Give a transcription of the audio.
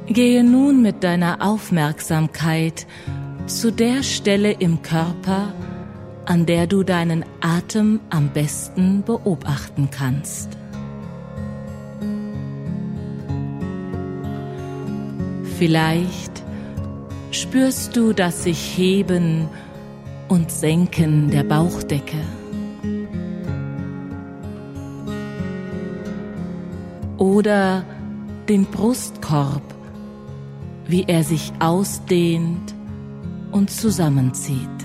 Gehe nun mit deiner Aufmerksamkeit zu der Stelle im Körper, an der du deinen Atem am besten beobachten kannst. Vielleicht spürst du das sich Heben und Senken der Bauchdecke. Oder den Brustkorb, wie er sich ausdehnt und zusammenzieht.